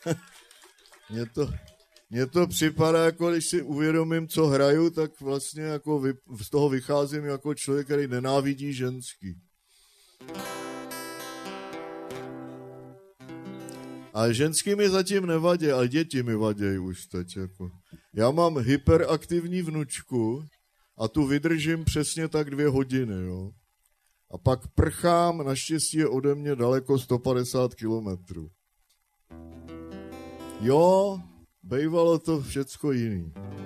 Mně to připadá, jako když si uvědomím, co hraju, tak vlastně jako z toho vycházím jako člověk, který nenávidí ženský. A ženský mi zatím nevadí, ale děti mi vadějí už teď. Jako. Já mám hyperaktivní vnučku a tu vydržím přesně tak 2 hodiny. Jo? A pak prchám, naštěstí je ode mě daleko 150 kilometrů. Jo, bejvalo to všecko jiný.